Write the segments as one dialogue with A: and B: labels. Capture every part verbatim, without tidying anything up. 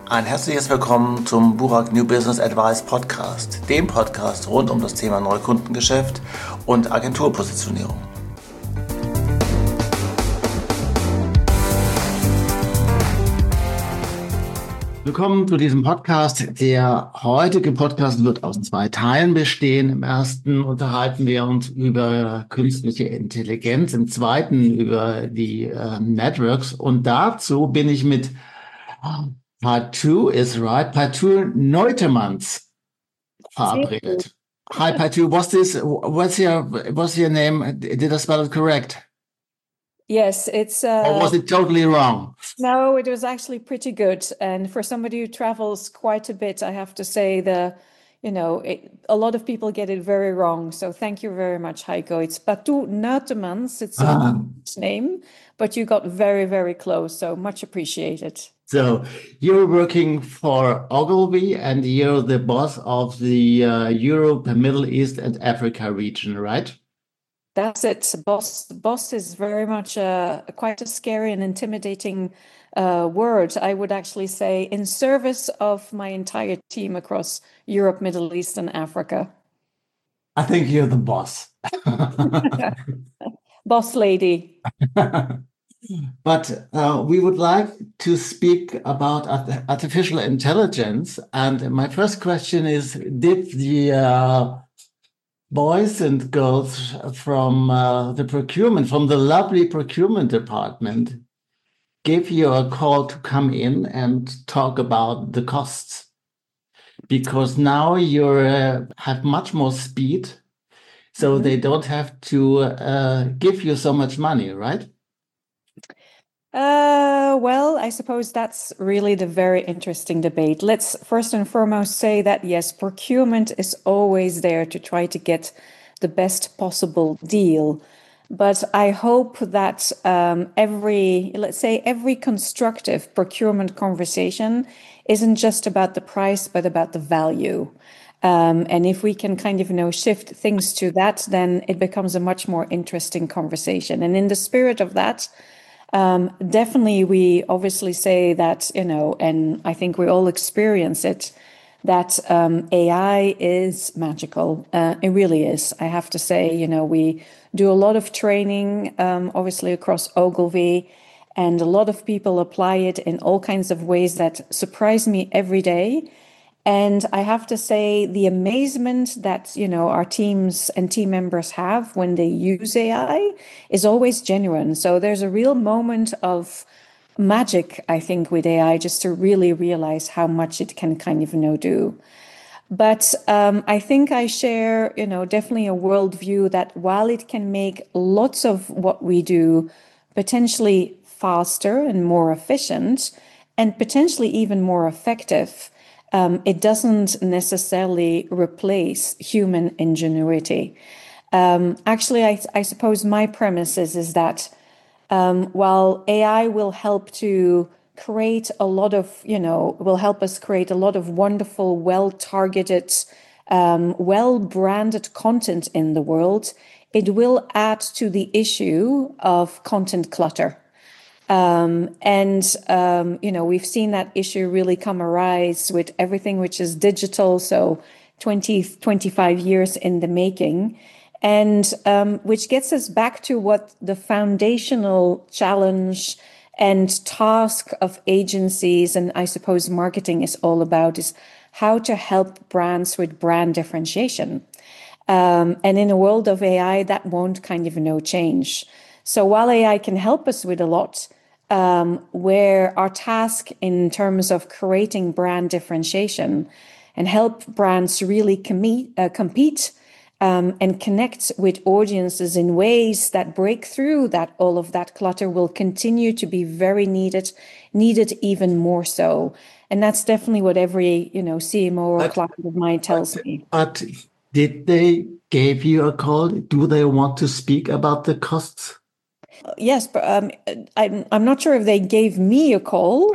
A: Ein herzliches Willkommen zum Burak New Business Advice Podcast, dem Podcast rund um das Thema Neukundengeschäft und Agenturpositionierung. Willkommen zu diesem Podcast. Der heutige Podcast wird aus zwei Teilen bestehen. Im ersten unterhalten wir uns über künstliche Intelligenz, im zweiten über die äh, Networks. Und dazu bin ich mit Partout is right, Partout Neutemanns verabredet. Hi Partout, what's this? What's your what's your name? Did I spell it correct?
B: Yes, it's... Uh,
A: or was it totally wrong?
B: No, it was actually pretty good. And for somebody who travels quite a bit, I have to say the, you know, it, a lot of people get it very wrong. So thank you very much, Heiko. It's Partout Neutemanns. It's a
A: Ah.
B: name, but you got very, very close. So much appreciated.
A: So you're working for Ogilvy and you're the boss of the uh, Europe, Middle East and Africa region, right?
B: That's it. Boss, boss is very much a, quite a scary and intimidating uh, word. I would actually say in service of my entire team across Europe, Middle East, and Africa.
A: I think you're the boss.
B: Boss lady.
A: But uh, we would like to speak about art- artificial intelligence. And my first question is, did the uh, boys and girls from uh, the procurement, from the lovely procurement department, give you a call to come in and talk about the costs? Because now you uh, have much more speed, so mm-hmm. they don't have to uh, give you so much money, right?
B: Uh, well, I suppose that's really the very interesting debate. Let's first and foremost say that, yes, procurement is always there to try to get the best possible deal. But I hope that um, every, let's say, every constructive procurement conversation isn't just about the price, but about the value. Um, and if we can kind of, you know, shift things to that, then it becomes a much more interesting conversation. And in the spirit of that, Um, definitely, we obviously say that, you know, and I think we all experience it, that um, A I is magical. Uh, it really is. I have to say, you know, we do a lot of training, um, obviously across Ogilvy, and a lot of people apply it in all kinds of ways that surprise me every day. And I have to say, the amazement that, you know, our teams and team members have when they use A I is always genuine. So there's a real moment of magic, I think, with A I, just to really realize how much it can kind of, you know, do. But um, I think I share, you know, definitely a worldview that while it can make lots of what we do potentially faster and more efficient and potentially even more effective, Um, it doesn't necessarily replace human ingenuity. Um, actually, I, I suppose my premise is, is that um, while A I will help to create a lot of, you know, will help us create a lot of wonderful, well-targeted, um, well-branded content in the world, it will add to the issue of content clutter. Um, and, um, you know, we've seen that issue really come arise with everything which is digital. So twenty, twenty-five years in the making, and um, which gets us back to what the foundational challenge and task of agencies and I suppose marketing is all about, is how to help brands with brand differentiation. Um, and in a world of A I, that won't kind of no change. So while A I can help us with a lot, Um, where our task in terms of creating brand differentiation and help brands really com- uh, compete um, and connect with audiences in ways that break through that all of that clutter will continue to be very needed, needed even more so. And that's definitely what every, you know, C M O or
A: But,
B: client of mine tells
A: but,
B: me.
A: But did they give you a call? Do they want to speak about the costs?
B: Yes, but um, I'm I'm not sure if they gave me a call.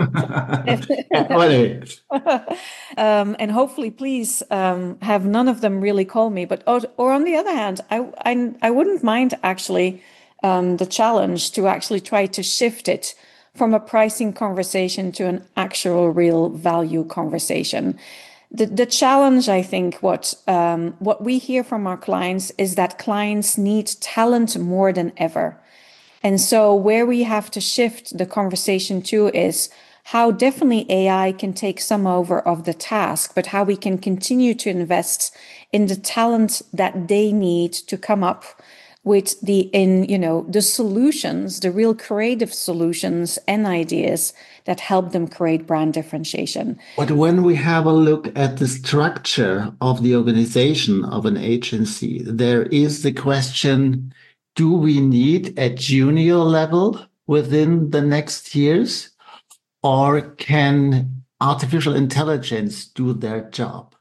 B: um, and hopefully, please um, have none of them really call me. But or, or on the other hand, I I, I wouldn't mind actually um, the challenge to actually try to shift it from a pricing conversation to an actual real value conversation. The, the challenge, I think, what um, what we hear from our clients is that clients need talent more than ever. And so where we have to shift the conversation to is how definitely A I can take some over of the task, but how we can continue to invest in the talent that they need to come up with the, in, you know, the solutions, the real creative solutions and ideas that help them create brand differentiation.
A: But when we have a look at the structure of the organization of an agency, there is the question, do we need a junior level within the next years, or can artificial intelligence do their job?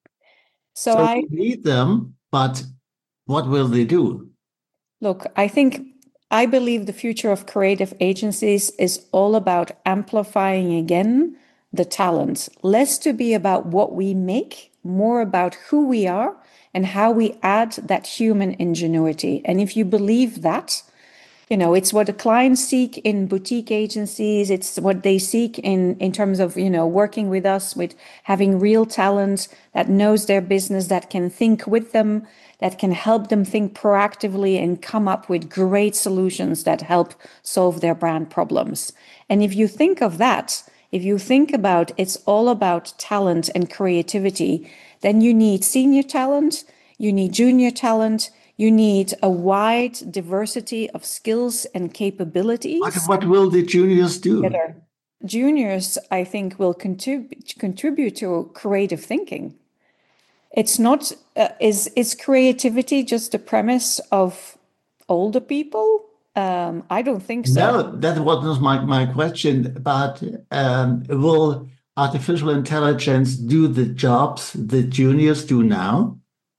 B: So,
A: so
B: I
A: we need them, but what will they do?
B: Look, I think I believe the future of creative agencies is all about amplifying again the talent, less to be about what we make, more about who we are and how we add that human ingenuity. And if you believe that, you know, it's what the clients seek in boutique agencies. It's what they seek in, in terms of, you know, working with us, with having real talent that knows their business, that can think with them, that can help them think proactively and come up with great solutions that help solve their brand problems. And if you think of that, if you think about it's all about talent and creativity, then you need senior talent, you need junior talent, you need a wide diversity of skills and capabilities.
A: What, what will the juniors do?
B: Juniors, I think, will contrib- contribute to creative thinking. It's not, uh, is, is creativity just the premise of older people? Um, I don't think so.
A: No, that wasn't my, my question, but um, will artificial intelligence do the jobs the juniors do now?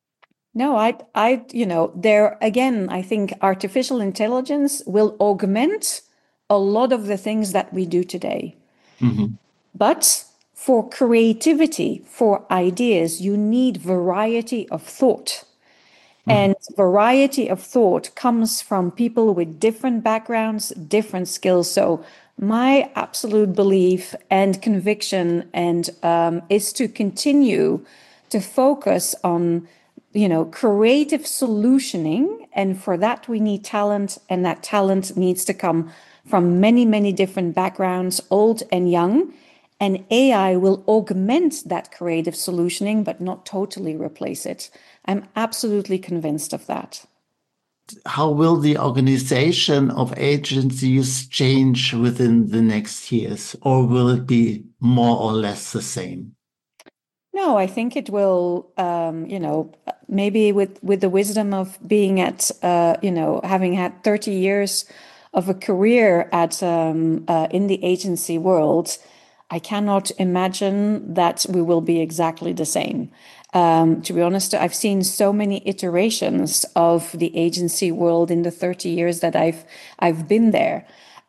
B: No, I, I, you know, there again, I think artificial intelligence will augment a lot of the things that we do today.
A: Mm-hmm.
B: But for creativity, for ideas, you need variety of thought. Mm-hmm. And variety of thought comes from people with different backgrounds, different skills. So my absolute belief and conviction and um, is to continue to focus on, you know, creative solutioning. And for that, we need talent, and that talent needs to come from many, many different backgrounds, old and young. And A I will augment that creative solutioning, but not totally replace it. I'm absolutely convinced of that.
A: How will the organization of agencies change within the next years, or will it be more or less the same?
B: No, I think it will, um, you know, maybe with, with the wisdom of being at, uh, you know, having had thirty years of a career at um, uh, in the agency world, I cannot imagine that we will be exactly the same. Um, to be honest, I've seen so many iterations of the agency world in the thirty years that I've I've been there.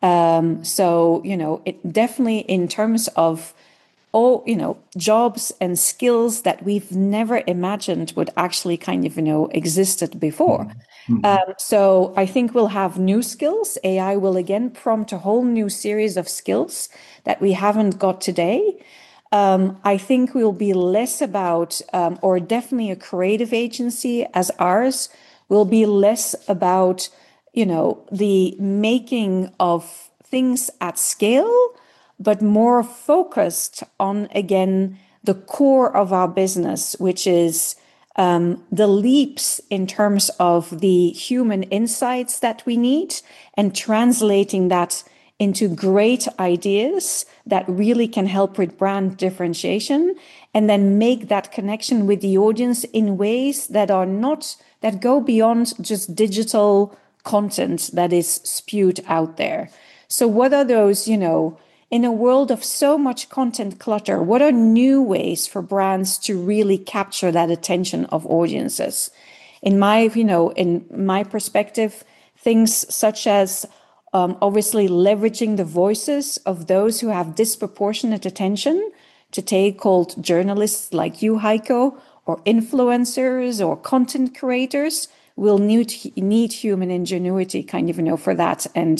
B: Um, so, you know, it definitely in terms of all, you know, jobs and skills that we've never imagined would actually kind of, you know, existed before. Mm-hmm. Um, so I think we'll have new skills. A I will again prompt a whole new series of skills that we haven't got today. Um, I think we'll be less about, um, or definitely a creative agency as ours will be less about, you know, the making of things at scale, but more focused on, again, the core of our business, which is um, the leaps in terms of the human insights that we need and translating that into great ideas that really can help with brand differentiation, and then make that connection with the audience in ways that are not, that go beyond just digital content that is spewed out there. So what are those, you know, in a world of so much content clutter, what are new ways for brands to really capture that attention of audiences? In my, you know, in my perspective, things such as Um, obviously leveraging the voices of those who have disproportionate attention to take called journalists like you, Heiko, or influencers or content creators will need, need human ingenuity kind of, you know, for that. And,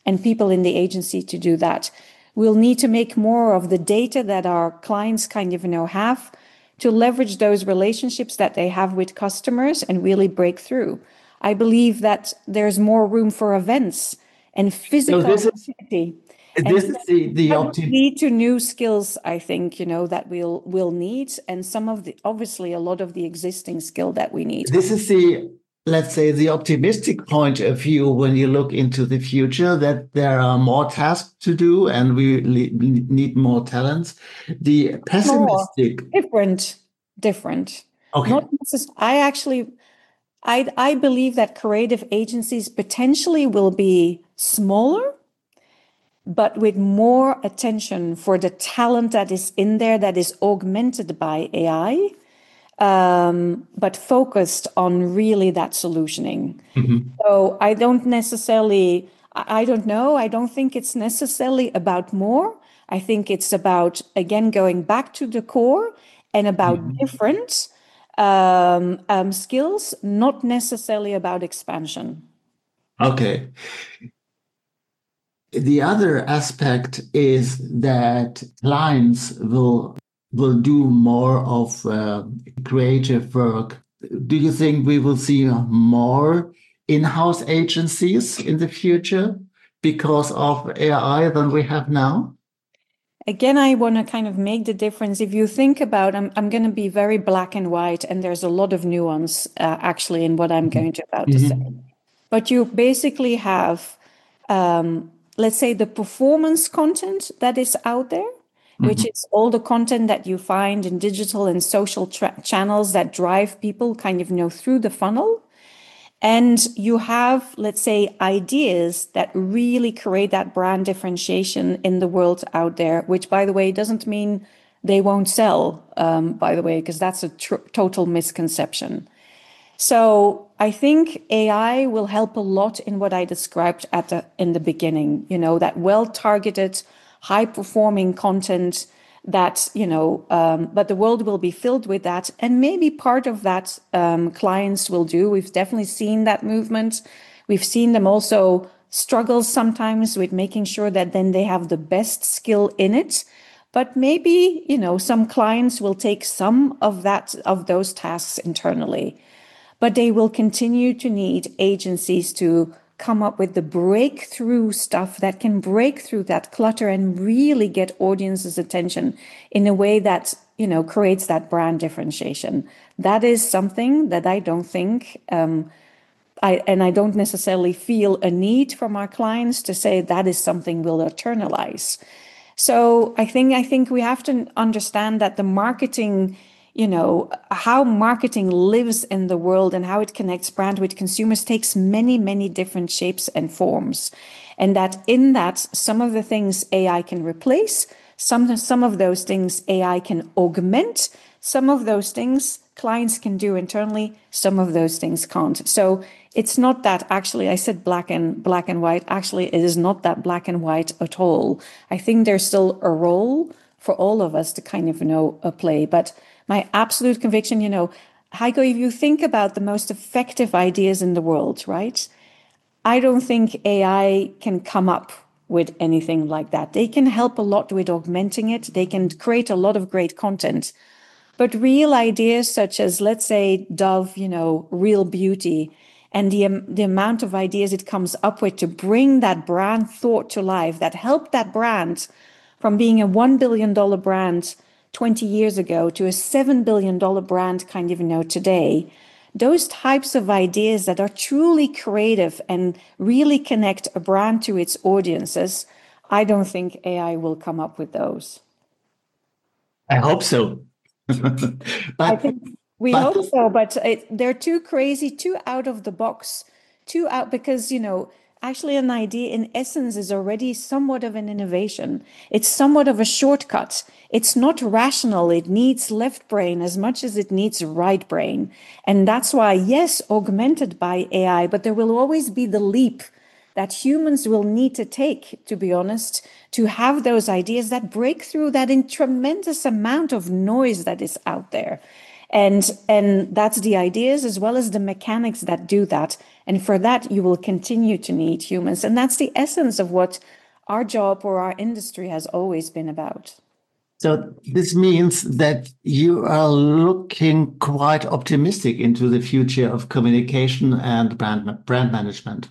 B: and people in the agency to do that. We'll need to make more of the data that our clients kind of, you know, have to leverage those relationships that they have with customers and really break through. I believe that there's more room for events and physical
A: So this is
B: activity.
A: this
B: And
A: is the the
B: that will
A: optim
B: lead to new skills, I think, you know, that we'll will need, and some of the obviously a lot of the existing skill that we need.
A: this is the, let's say, the optimistic point of view when you look into the future, that there are more tasks to do and we le- need more talents. The
B: More
A: pessimistic,
B: different, different.
A: okay,
B: Not necessarily. I actually, I I believe that creative agencies potentially will be smaller, but with more attention for the talent that is in there that is augmented by A I, um, but focused on really that solutioning.
A: Mhm.
B: So I don't necessarily, I I don't know, I don't think it's necessarily about more. I think it's about, again, going back to the core and about
A: Mhm.
B: different um, um, skills, not necessarily about expansion.
A: Okay. The other aspect is that clients will will do more of uh, creative work. Do you think we will see more in-house agencies in the future because of A I than we have now?
B: Again, I want to kind of make the difference. If you think about, I'm, I'm going to be very black and white, and there's a lot of nuance uh, actually in what I'm going to about to say.
A: Mhm.
B: But you basically have, um, let's say, the performance content that is out there, which
A: Mhm.
B: is all the content that you find in digital and social tra- channels that drive people kind of, you know, through the funnel. And you have, let's say, ideas that really create that brand differentiation in the world out there, which, by the way, doesn't mean they won't sell, um, by the way, because that's a tr- total misconception. So I think A I will help a lot in what I described at the in the beginning, you know, that well-targeted, high-performing content that, you know, um, but the world will be filled with that. And maybe part of that um, clients will do. We've definitely seen that movement. We've seen them also struggle sometimes with making sure that then they have the best skill in it. But maybe, you know, some clients will take some of that, of those tasks internally, but they will continue to need agencies to come up with the breakthrough stuff that can break through that clutter and really get audiences' attention in a way that, you know, creates that brand differentiation. That is something that I don't think, um, I, and I don't necessarily feel a need from our clients to say that is something we'll internalize. So I think I think we have to understand that the marketing, you know, how marketing lives in the world and how it connects brand with consumers takes many, many different shapes and forms. And that in that, some of the things A I can replace, some, some of those things A I can augment, some of those things clients can do internally, some of those things can't. So it's not that actually I said black and black and white. Actually, it is not that black and white at all. I think there's still a role for all of us to kind of, you know, uh, play. But my absolute conviction, you know, Heiko, if you think about the most effective ideas in the world, right? I don't think A I can come up with anything like that. They can help a lot with augmenting it. They can create a lot of great content. But real ideas such as, let's say, Dove, you know, Real Beauty, and the, um, the amount of ideas it comes up with to bring that brand thought to life, that help that brand from being a one billion dollars brand twenty years ago to a seven billion dollars brand kind of, you know, today. Those types of ideas that are truly creative and really connect a brand to its audiences, I don't think A I will come up with those.
A: I hope so.
B: I
A: But
B: think we
A: but
B: hope so, but it, they're too crazy, too out of the box, too out because, you know, actually an idea in essence is already somewhat of an innovation. It's somewhat of a shortcut. It's not rational. It needs left brain as much as it needs right brain. And that's why, yes, augmented by A I, but there will always be the leap that humans will need to take, to be honest, to have those ideas that break through that in tremendous amount of noise that is out there. And, and that's the ideas as well as the mechanics that do that. And for that, you will continue to need humans. And that's the essence of what our job or our industry has always been about.
A: So this means that you are looking quite optimistic into the future of communication and brand, brand management.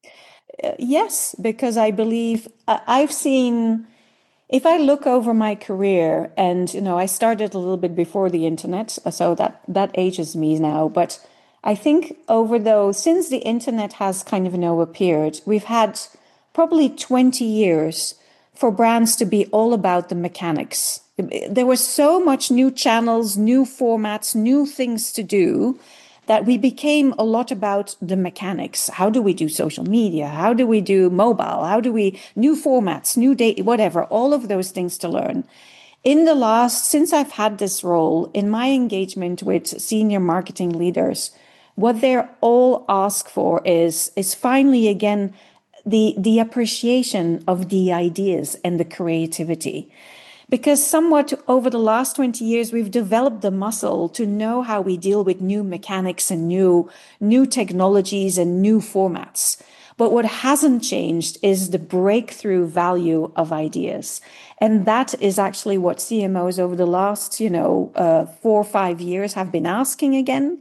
B: Uh, yes, because I believe uh, I've seen, if I look over my career, and you know, I started a little bit before the internet, so that that ages me now. But I think over those, since the internet has kind of you know appeared, we've had probably twenty years for brands to be all about the mechanics. There was so much new channels, new formats, new things to do that we became a lot about the mechanics. How do we do social media? How do we do mobile? How do we, new formats, new data, whatever, all of those things to learn. In the last, since I've had this role, in my engagement with senior marketing leaders, what they're all ask for is, is finally, again, the, the appreciation of the ideas and the creativity. Because somewhat over the last twenty years, we've developed the muscle to know how we deal with new mechanics and new, new technologies and new formats. But what hasn't changed is the breakthrough value of ideas. And that is actually what C M Os over the last, you know, uh, four or five years have been asking again.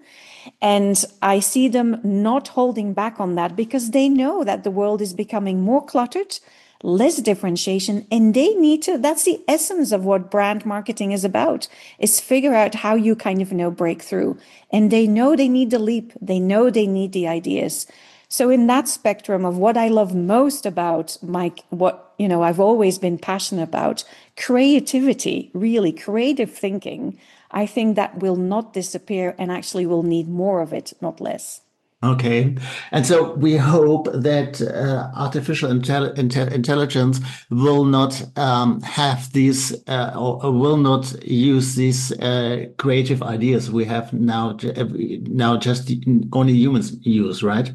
B: And I see them not holding back on that because they know that the world is becoming more cluttered, less differentiation, and they need to, that's the essence of what brand marketing is about, is figure out how you kind of, you know, break through. And they know they need the leap. They know they need the ideas. So in that spectrum of what I love most about my, what, you know, I've always been passionate about, creativity, really creative thinking, I think that will not disappear and actually will need more of it, not less.
A: Okay. And so we hope that uh, artificial intel intel intelligence will not um, have these uh, or, or will not use these uh, creative ideas we have now, now just only humans use, right?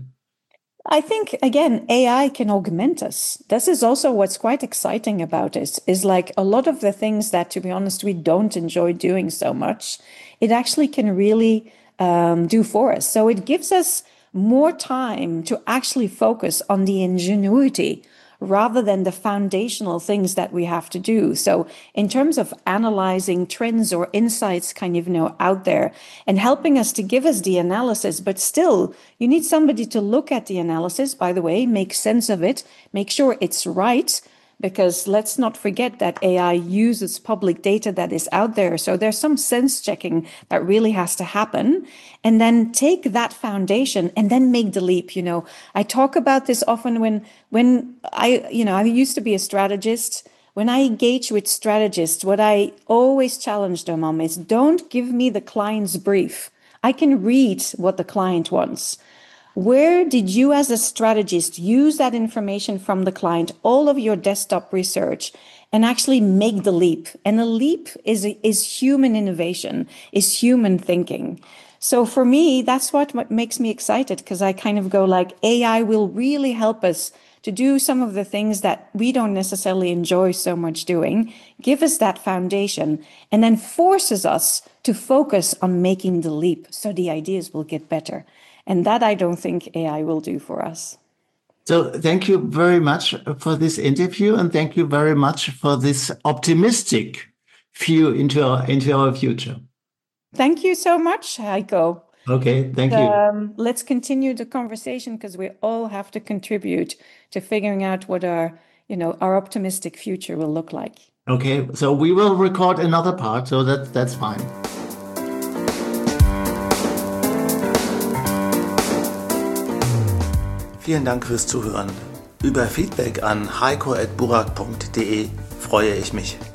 B: I think, again, A I can augment us. This is also what's quite exciting about it, is like a lot of the things that, to be honest, we don't enjoy doing so much, it actually can really um, do for us. So it gives us more time to actually focus on the ingenuity rather than the foundational things that we have to do. So in terms of analyzing trends or insights kind of, you know, out there and helping us to give us the analysis, but still you need somebody to look at the analysis, by the way, make sense of it, make sure it's right. Because let's not forget that A I uses public data that is out there. So there's some sense checking that really has to happen. And then take that foundation and then make the leap. You know, I talk about this often when, when I, you know, I used to be a strategist. When I engage with strategists, what I always challenge them on is don't give me the client's brief. I can read what the client wants. Where did you as a strategist use that information from the client, all of your desktop research, and actually make the leap? And a leap is, is human innovation, is human thinking. So for me, that's what, what makes me excited, because I kind of go like, A I will really help us to do some of the things that we don't necessarily enjoy so much doing, give us that foundation, and then forces us to focus on making the leap so the ideas will get better. And that I don't think A I will do for us.
A: So thank you very much for this interview, and thank you very much for this optimistic view into our, into our future.
B: Thank you so much, Heiko.
A: Okay, thank you.
B: Um, let's continue the conversation because we all have to contribute to figuring out what our, you know, our optimistic future will look like.
A: Okay, so we will record another part, so that, that's fine.
C: Vielen Dank fürs Zuhören. Über Feedback an heiko at burak punkt de freue ich mich.